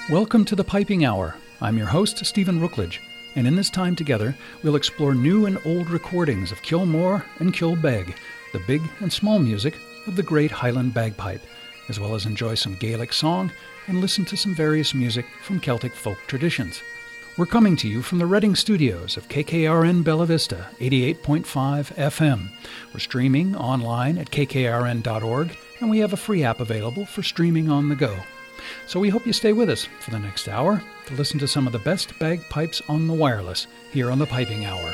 Welcome to the Piping Hour. I'm your host, Stephen Rookledge, and in this time together, we'll explore new and old recordings of Kilmore and Kilbeg, the big and small music of the great Highland bagpipe, as well as enjoy some Gaelic song and listen to some various music from Celtic folk traditions. We're coming to you from the Reading studios of KKRN Bella Vista, 88.5 FM. We're streaming online at kkrn.org, and we have a free app available for streaming on the go. So we hope you stay with us for the next hour to listen to some of the best bagpipes on the wireless here on the Piping Hour.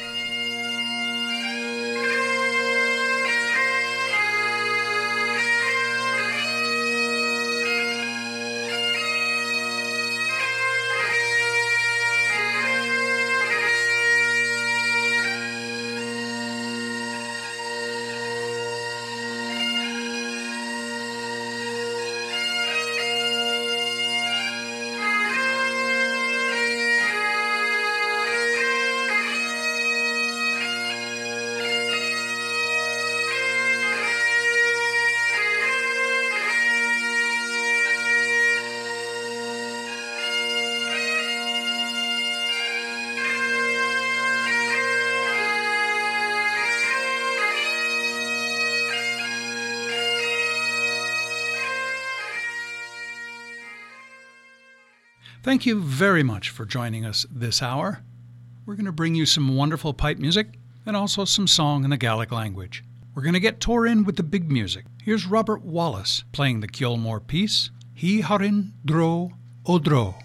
Thank you very much for joining us this hour. We're going to bring you some wonderful pipe music and also some song in the Gaelic language. We're going to get tore in with the big music. Here's Robert Wallace playing the Kilmore piece, He Harin Dro O Dro.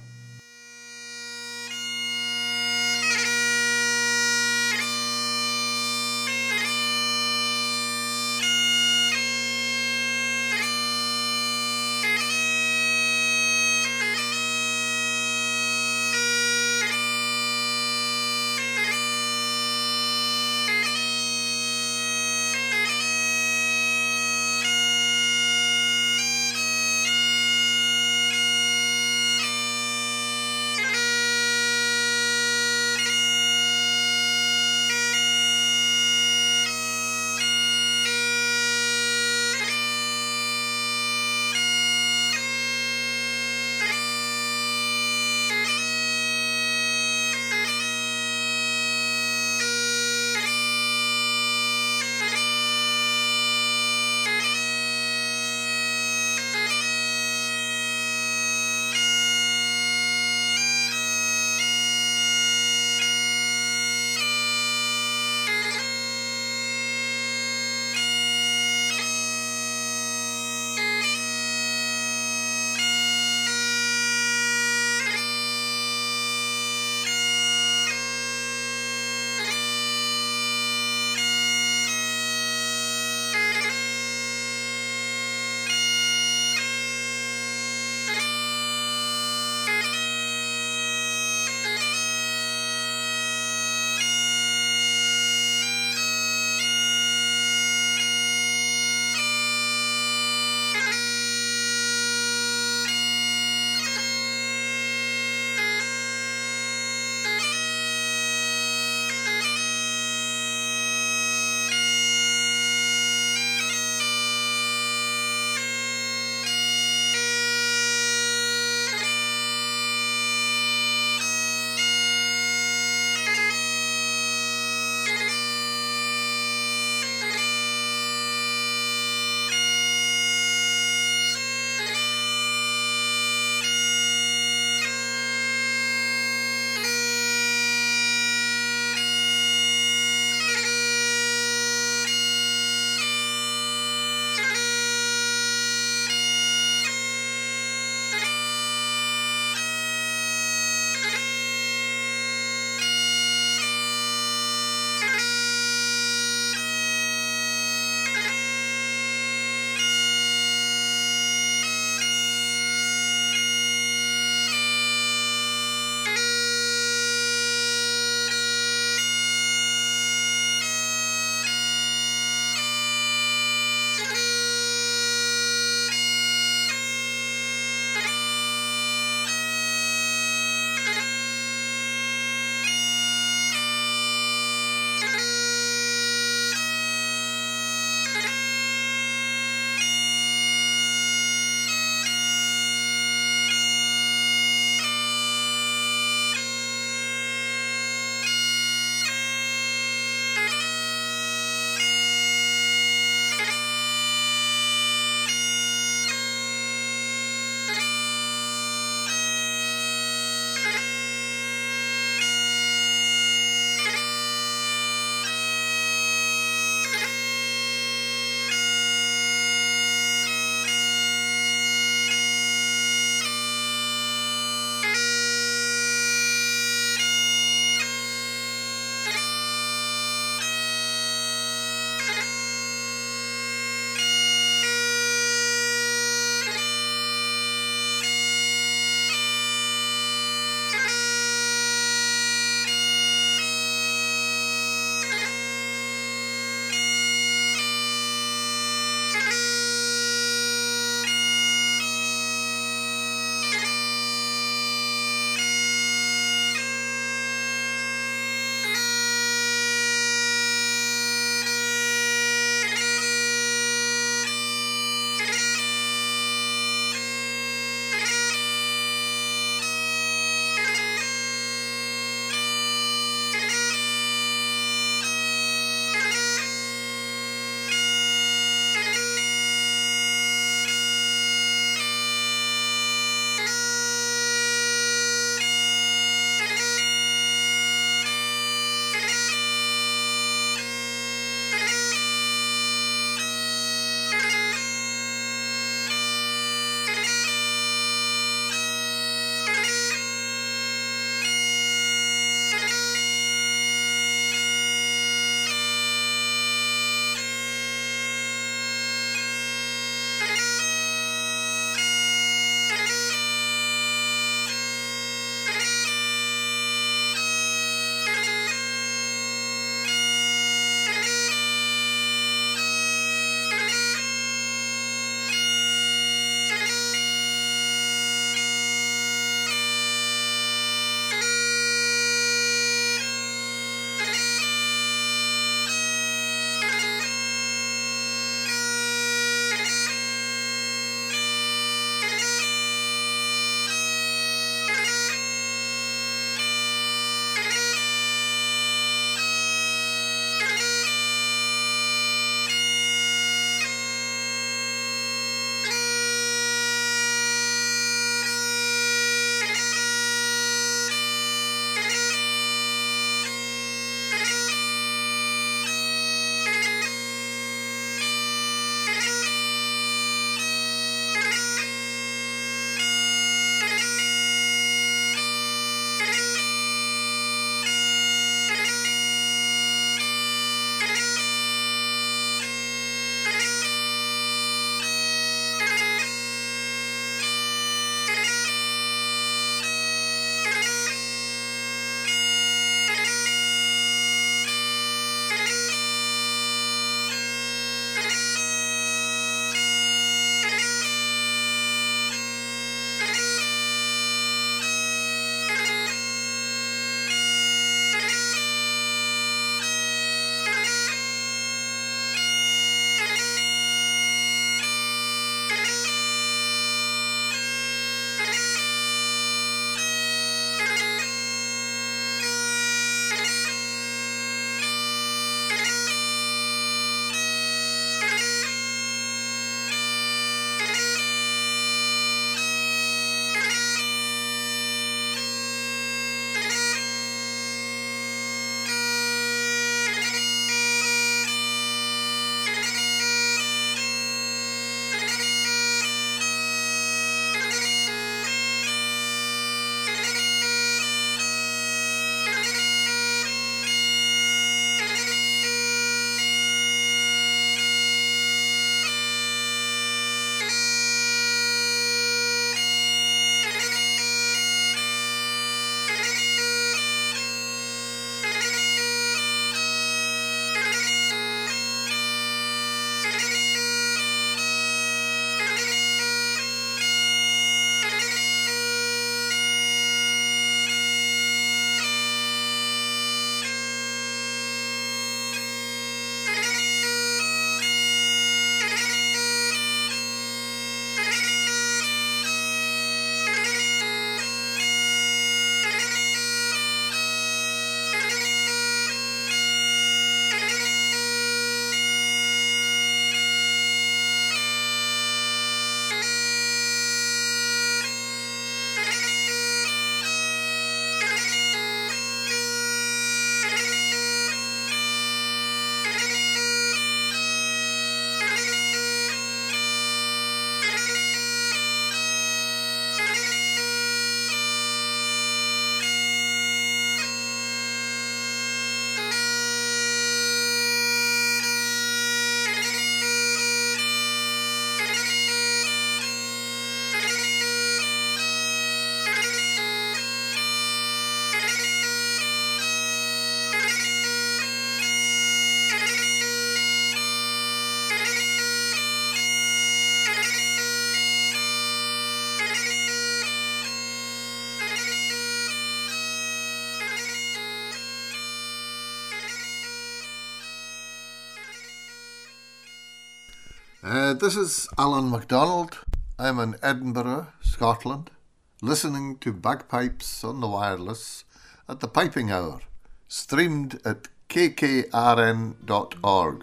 This is Alan MacDonald. I'm in Edinburgh, Scotland, listening to bagpipes on the wireless at the Piping Hour, streamed at kkrn.org.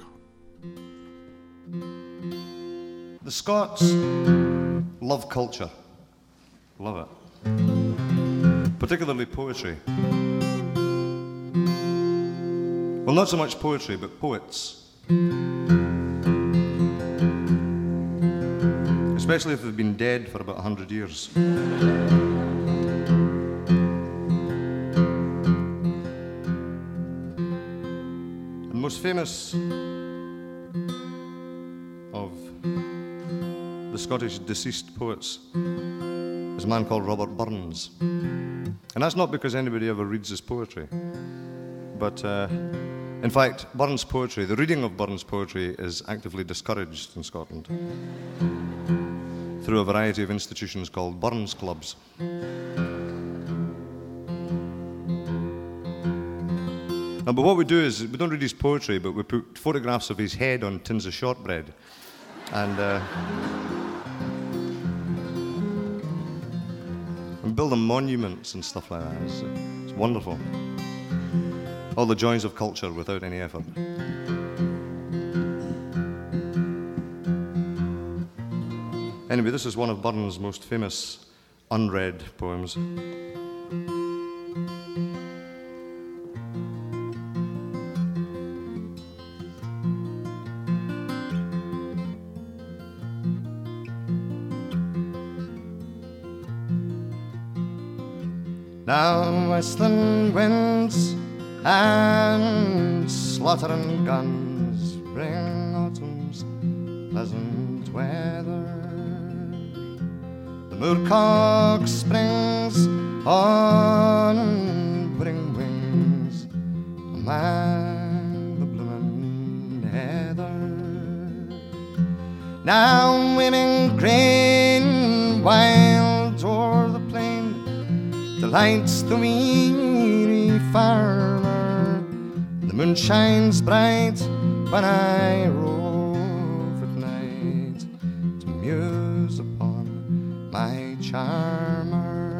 The Scots love culture. Love it. Particularly poetry. Well, not so much poetry, but poets. Especially if they've been dead for about 100 years. The most famous of the Scottish deceased poets is a man called Robert Burns. And that's not because anybody ever reads his poetry. But in fact, Burns' poetry, the reading of Burns' poetry is actively discouraged in Scotland through a variety of institutions called Burns Clubs. Now, but what we do is, we don't read his poetry, but we put photographs of his head on tins of shortbread. And build them monuments and stuff like that. It's wonderful. All the joys of culture without any effort. Anyway, this is one of Burns' most famous unread poems. Now whistling winds and slaughtering guns bring autumn's pleasant weather. The moorcock springs on whirring wings among the blooming heather. Now winning grain wild o'er the plain delights the weary farmer. The moon shines bright when I rove at night to muse upon my charmer.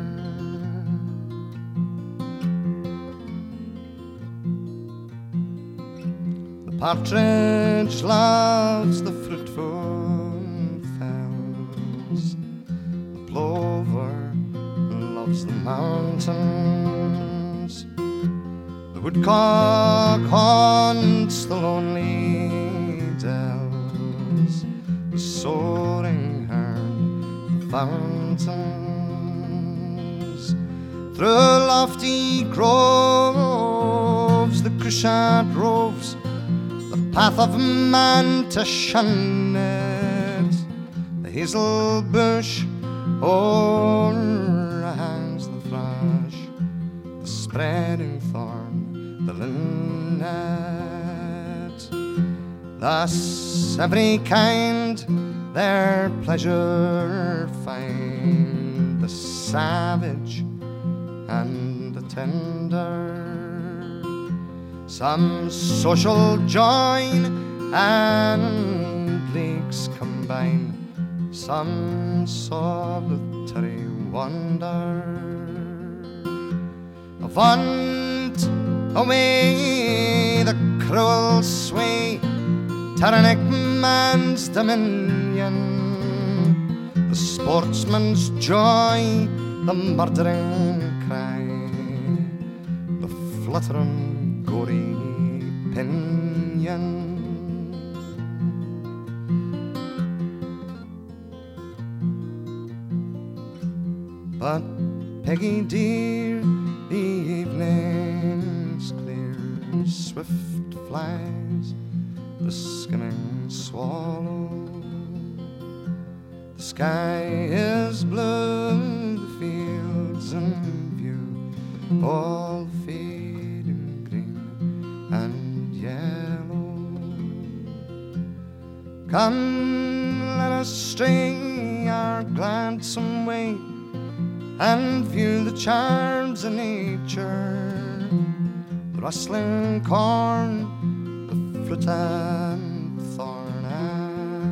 The partridge loves the fruitful fells. The plover loves the mountains. The woodcock haunts the lonely dells. The soaring hern, the fountains. Through lofty groves, the cushat roves, the path of man to shun it. The hazel bush o'erhangs the thrush, the spreading thorn, the linnet. Thus every kind their pleasure find, the savage and the tender. Some social join and leagues combine, some solitary wander. Avaunt away the cruel sway, tyrannic man's dominion, the sportsman's joy, the murdering cry, the fluttering gory pinion. But Peggy dear, the evening's clear, swift flies the skimming swallow. The sky is blue, the fields in view, all fading green and yellow. Come, let us stray our gladsome way and view the charms of nature, the rustling corn, the fruit and thorn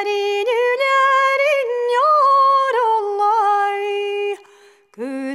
leri, nu leri.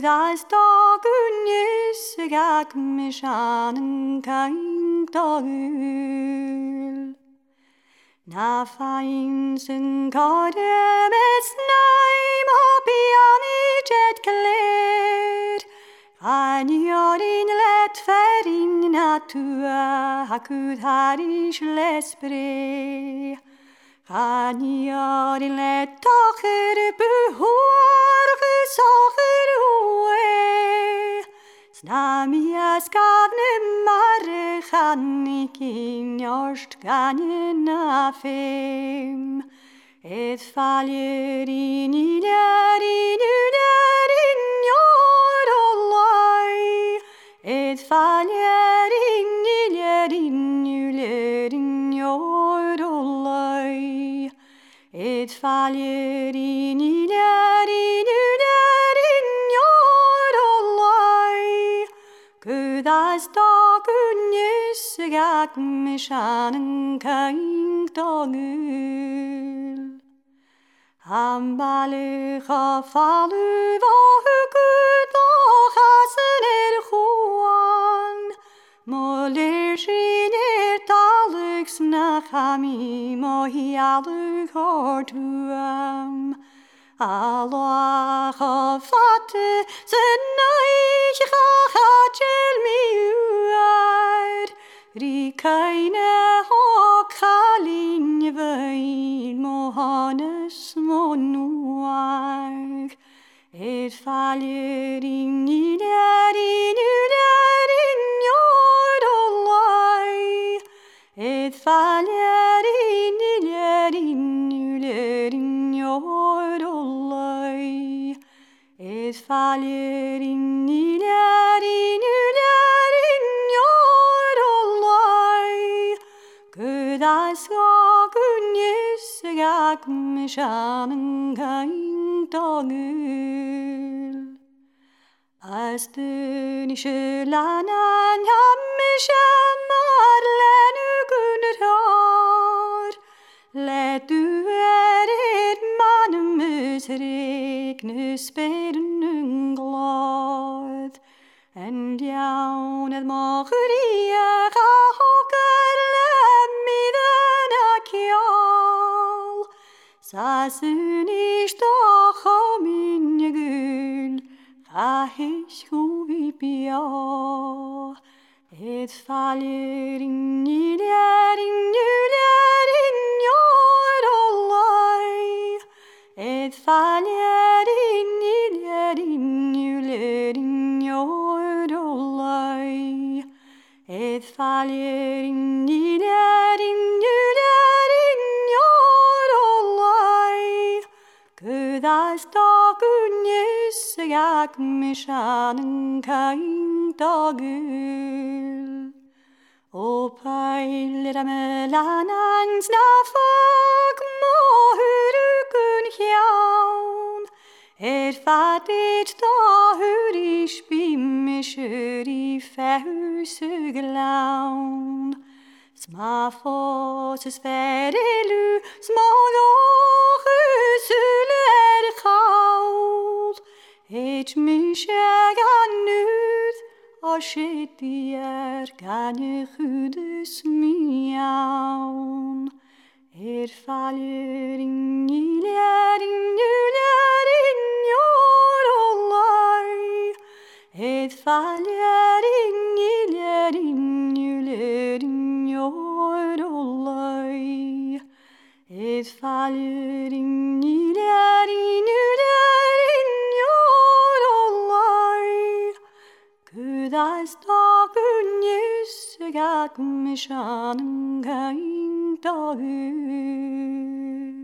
Gwyddais dogunys gag mishan yn cain dogul. Na fain sy'n codem es naim hobi am I jet cler. Aniorin let ferin na tua hakud harish lesbre. Aniorin let tocher behoor gesocher oe. Snamias gavne marre chanik in jorst ganjen afem. Et faljer in iler in jord olai. Et faljer in iler in jord olai. Et faljer in iler in jord olai. Gwyddais dogunys gag mishan yn cain dogul. Am balich a falu va hugud och hasen chuan. Molir sin talux na chami mo hi alug hortuam. Aloach a fate sen naich chachel mi uar. Ri keine hoc chalin vein mohanes monuar. Et faljer in iler in jord olai. Et faljer in iler in jord olai. Et faljer in iler in jord olai. Gwyddais dogunys gag mishan yn cain dogul. As dyn eisiau lanan am eisiau mar lenw gwnnw'r. Le dŵer man ymysrig nysbyrn yn glodd. En iawn edd mochwriach a hogar lemidden ac iol. Sasyn isdoch o minygul, chahis hwfi bio. Et faljer in iler in jord olai. Et faljer in iler in jord olai. Et faljer in iler in jord olai. Gwyddais dogunys gag mishan yn cain dogul. O peilir am lanans na fag mohurukun hiawn. Fadid dohur I spimmischer I fehusig laun. Sma foses ferilu, sma lochus uler chaul. Et mische gannud, a shetier ganne chudes miaun. Faljer in iler in jord olai. Et faljer in iler in jord olai. Et faljer in iler in jord olai. Gwyddais dogunys gag mishan yn cain dogul.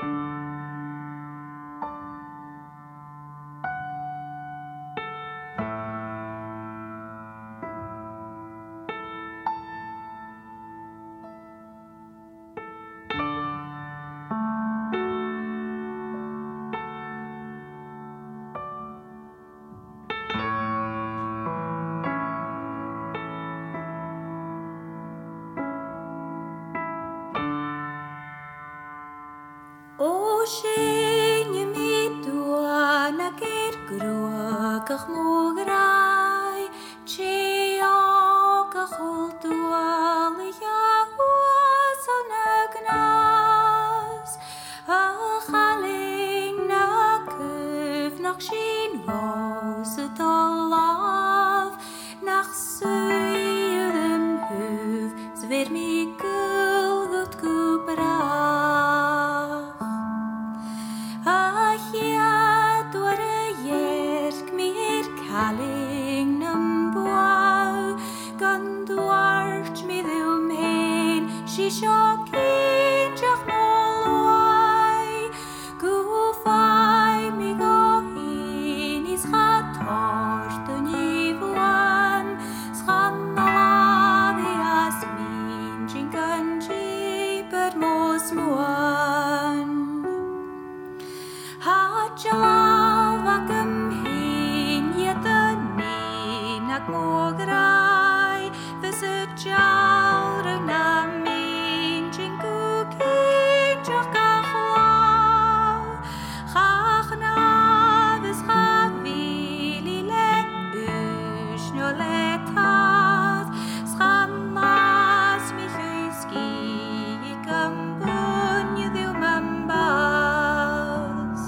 O sinne mi dua na ger grua gach mograi che o gach hol dua li ja was on agnas a chaling na kuf nach sin was het alav nach suidem huv zwer mi gul gut kubra Calling numboa gan dwart mi ddwm hen si siokin jach molwai gwfai mi gohin is chatort yn ifwan schan alafi asmin jyn ganji byr mos mwan ha jalav ac Nag mograi fys y jawr yng ngamin jyn gwgyn joch gachlaw chach na fys chafili le ysnio le tad schamas mi chysgi I gambwn I ddiw mambas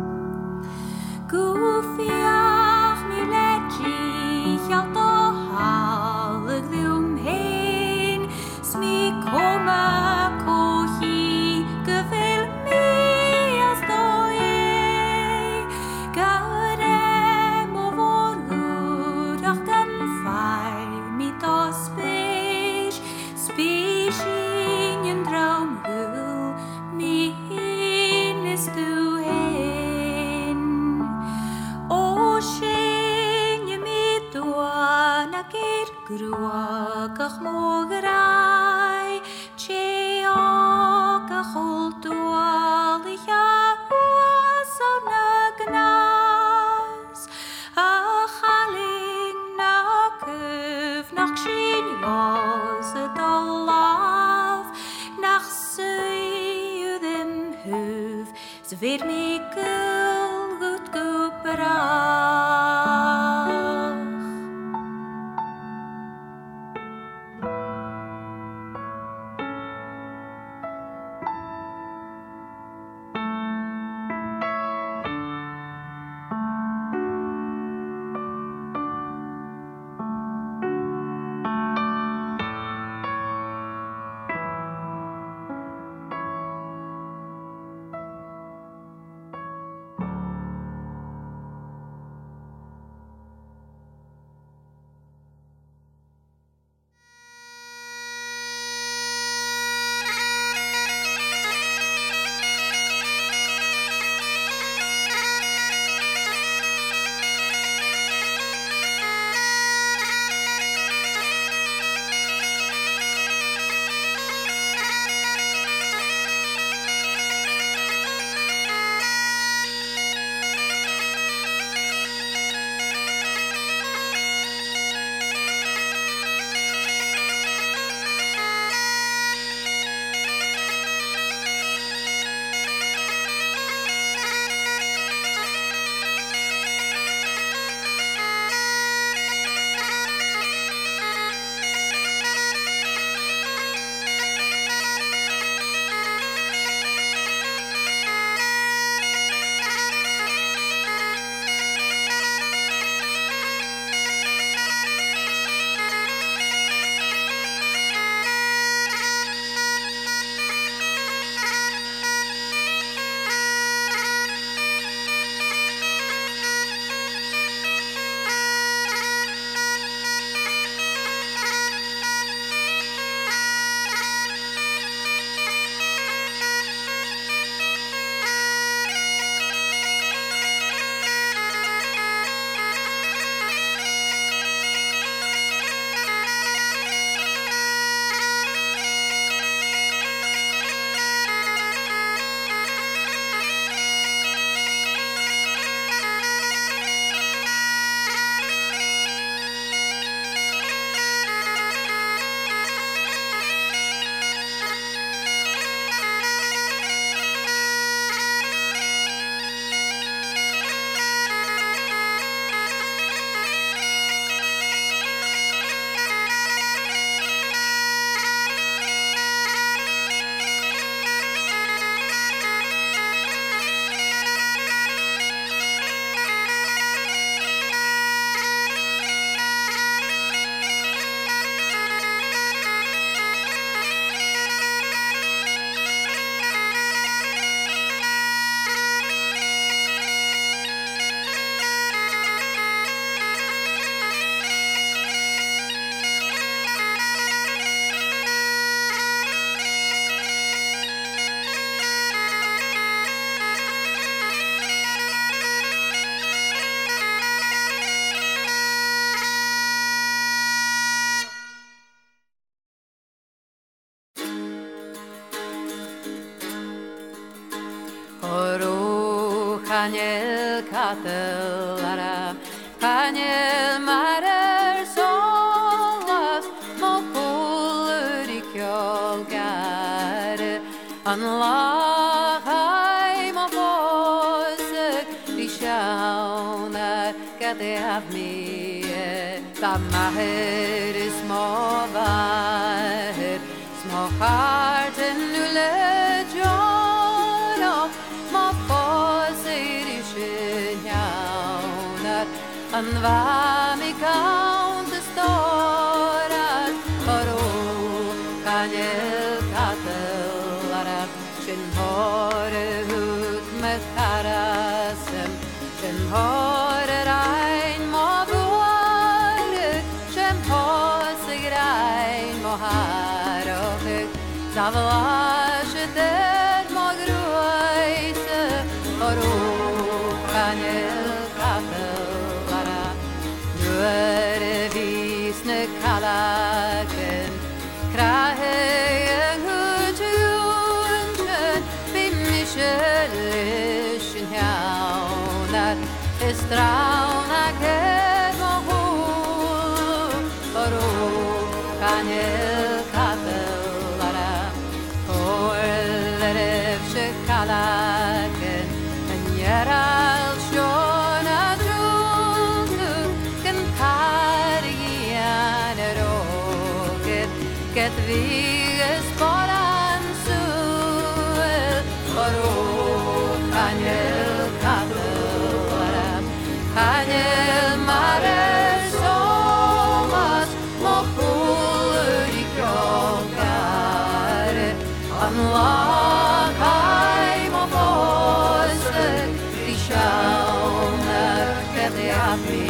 gwfiach mi leji Hjalt og halig ddiwm hen Smi koma kohi Gyfel mi as doi Garem o volwr Ach gymffai mi dos beis Speis in yn draum hwyl Mi hyn ysdw hen O na ger grua gach mograi che o gach hol dual I was on agnas a chaling na kyf nach sin was y dolaf nach sydd ym hyf Zfyr mi gyl gut gwbra Kanyel katelara, kanyel marer solas, mo pulur I kjolgar, anlachai mo fosek, di sjaunar gade av mi, da maher små var, små harten nulle jona, mo fosek di sjaunar, an va mi count the storat, kanyel katelara, shin hore hut med karasem, shin hore rein mo buare, shin hose grein mo harok, zavlashe der mo gruise, kanyel katelara, nuere visne kalaken, krahen hutjunchen, bimmischelischen jaunar, estrauna ket mo kanyel katelara, orlerevsche kalaken, en jeral sjona drungu, ken karigiane roket, get viges boran suel, kanyel katelara, kanyel marer somas, mo pulur I kjolgar, anlachai mo fosek, di sjaunar gade av mi.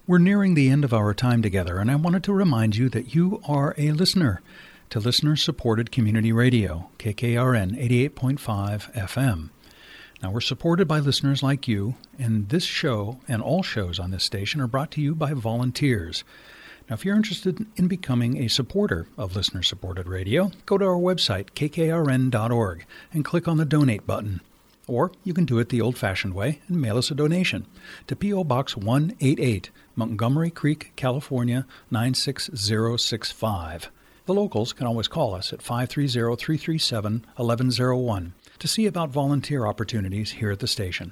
We're nearing the end of our time together, and I wanted to remind you that you are a listener to listener-supported community radio, KKRN 88.5 FM. Now, we're supported by listeners like you, and this show and all shows on this station are brought to you by volunteers. Now, if you're interested in becoming a supporter of listener-supported radio, go to our website, kkrn.org, and click on the Donate button. Or you can do it the old-fashioned way and mail us a donation to P.O. Box 188, Montgomery Creek, California, 96065. The locals can always call us at 530-337-1101 to see about volunteer opportunities here at the station.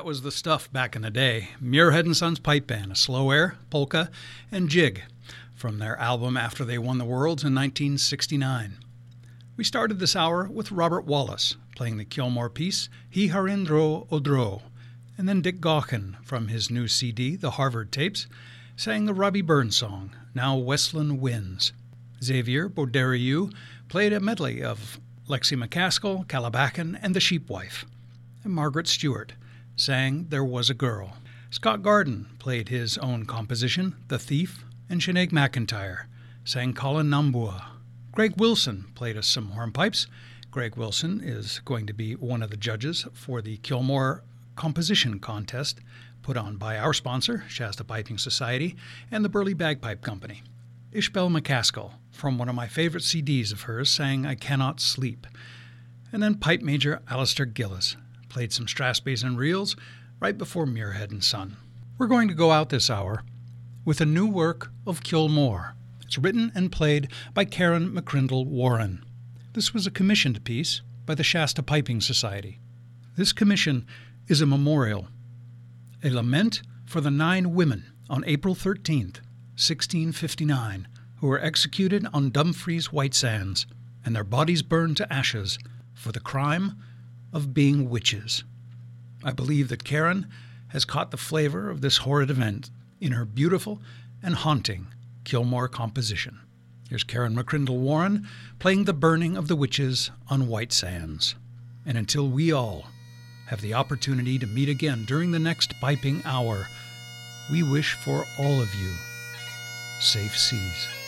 that was the stuff back in the day. Muirhead and Sons Pipe Band, a slow air, polka, and jig from their album after they won the Worlds in 1969. We started this hour with Robert Wallace playing the Kilmore piece, He Harindro Odro, and then Dick Gaughan from his new CD, The Harvard Tapes, sang the Robbie Burns song, Now Westland Winds. Xavier Bauderieux played a medley of Lexi McCaskill, Calabacan, and The Sheepwife. And Margaret Stewart sang There Was a Girl. Scott Garden played his own composition, The Thief, and Sinead McIntyre sang Colin Nambua. Greg Wilson played us some hornpipes. Greg Wilson is going to be one of the judges for the Kilmore Composition Contest put on by our sponsor, Shasta Piping Society, and the Burley Bagpipe Company. Ishbel McCaskill, from one of my favorite CDs of hers, sang I Cannot Sleep. And then Pipe Major Alistair Gillis played some Strathspeys and reels right before Muirhead and Son. We're going to go out this hour with a new work of Kilmore. It's written and played by Karen McCrindle Warren. This was a commissioned piece by the Shasta Piping Society. This commission is a memorial, a lament for the 9 women on April 13th, 1659, who were executed on Dumfries White Sands and their bodies burned to ashes for the crime of being witches. I believe that Karen has caught the flavor of this horrid event in her beautiful and haunting Kilmore composition. Here's Karen McCrindle Warren playing The Burning of the Witches on White Sands. And until we all have the opportunity to meet again during the next piping hour, we wish for all of you safe seas.